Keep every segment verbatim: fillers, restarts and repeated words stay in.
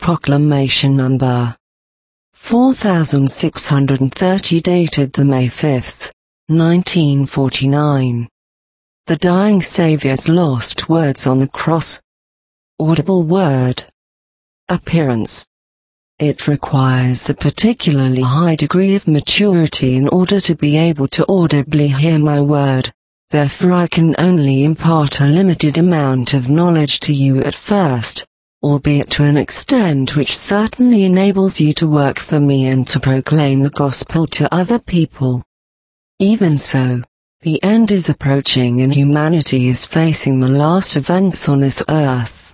Proclamation number four thousand six hundred thirty, dated the May fifth, nineteen forty-nine. The dying Saviour's lost words on the cross. Audible word. Appearance. It requires a particularly high degree of maturity in order to be able to audibly hear my word. Therefore I can only impart a limited amount of knowledge to you at first, albeit to an extent which certainly enables you to work for me and to proclaim the gospel to other people. Even so, the end is approaching and humanity is facing the last events on this earth.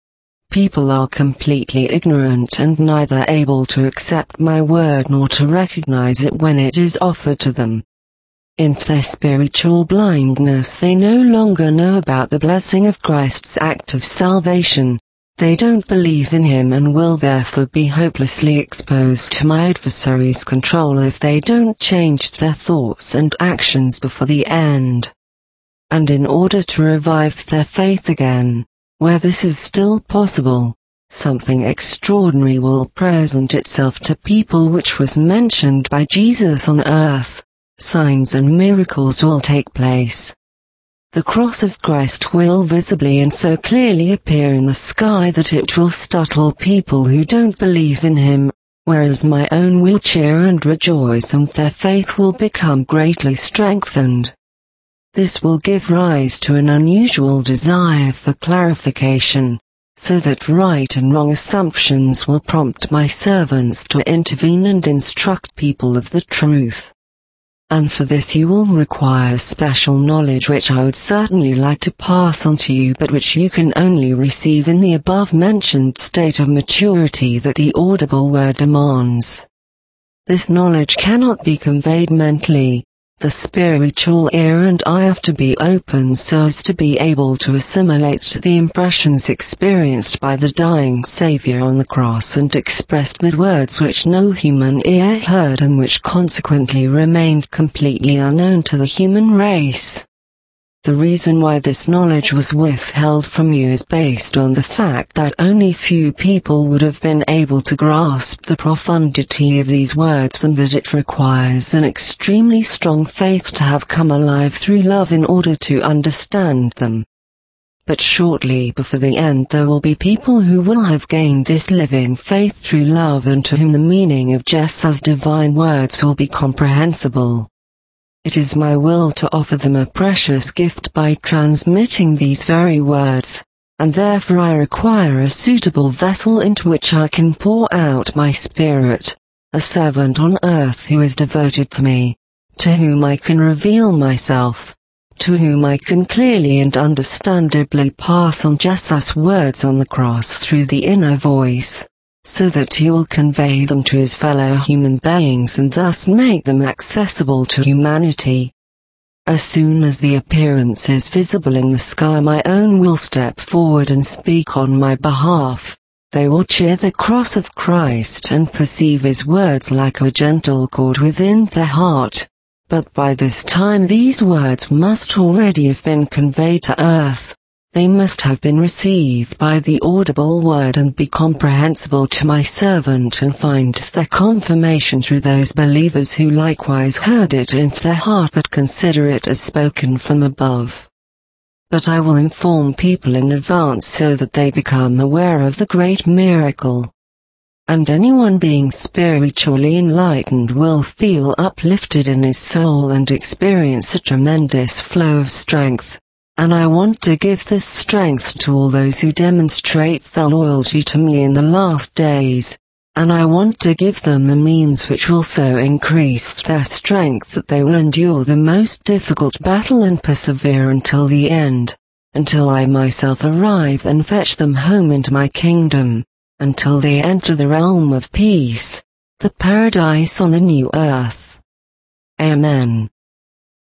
People are completely ignorant and neither able to accept my word nor to recognize it when it is offered to them. In their spiritual blindness, they no longer know about the blessing of Christ's act of salvation. They don't believe in him and will therefore be hopelessly exposed to my adversary's control if they don't change their thoughts and actions before the end. And in order to revive their faith again, where this is still possible, something extraordinary will present itself to people which was mentioned by Jesus on earth. Signs and miracles will take place. The cross of Christ will visibly and so clearly appear in the sky that it will startle people who don't believe in him, whereas my own will cheer and rejoice and their faith will become greatly strengthened. This will give rise to an unusual desire for clarification, so that right and wrong assumptions will prompt my servants to intervene and instruct people of the truth. And for this you will require special knowledge which I would certainly like to pass on to you, but which you can only receive in the above-mentioned state of maturity that the audible word demands. This knowledge cannot be conveyed mentally. The spiritual ear and eye have to be open so as to be able to assimilate the impressions experienced by the dying Saviour on the cross and expressed with words which no human ear heard and which consequently remained completely unknown to the human race. The reason why this knowledge was withheld from you is based on the fact that only few people would have been able to grasp the profundity of these words and that it requires an extremely strong faith to have come alive through love in order to understand them. But shortly before the end there will be people who will have gained this living faith through love and to whom the meaning of Jesus' divine words will be comprehensible. It is my will to offer them a precious gift by transmitting these very words, and therefore I require a suitable vessel into which I can pour out my spirit, a servant on earth who is devoted to me, to whom I can reveal myself, to whom I can clearly and understandably pass on Jesus' words on the cross through the inner voice, so that he will convey them to his fellow human beings and thus make them accessible to humanity. As soon as the appearance is visible in the sky, my own will step forward and speak on my behalf. They will cheer the cross of Christ and perceive his words like a gentle chord within their heart. But by this time these words must already have been conveyed to earth. They must have been received by the audible word and be comprehensible to my servant and find their confirmation through those believers who likewise heard it in their heart but consider it as spoken from above. But I will inform people in advance so that they become aware of the great miracle. And anyone being spiritually enlightened will feel uplifted in his soul and experience a tremendous flow of strength. And I want to give this strength to all those who demonstrate their loyalty to me in the last days, and I want to give them a means which will so increase their strength that they will endure the most difficult battle and persevere until the end, until I myself arrive and fetch them home into my kingdom, until they enter the realm of peace, the paradise on the new earth. Amen.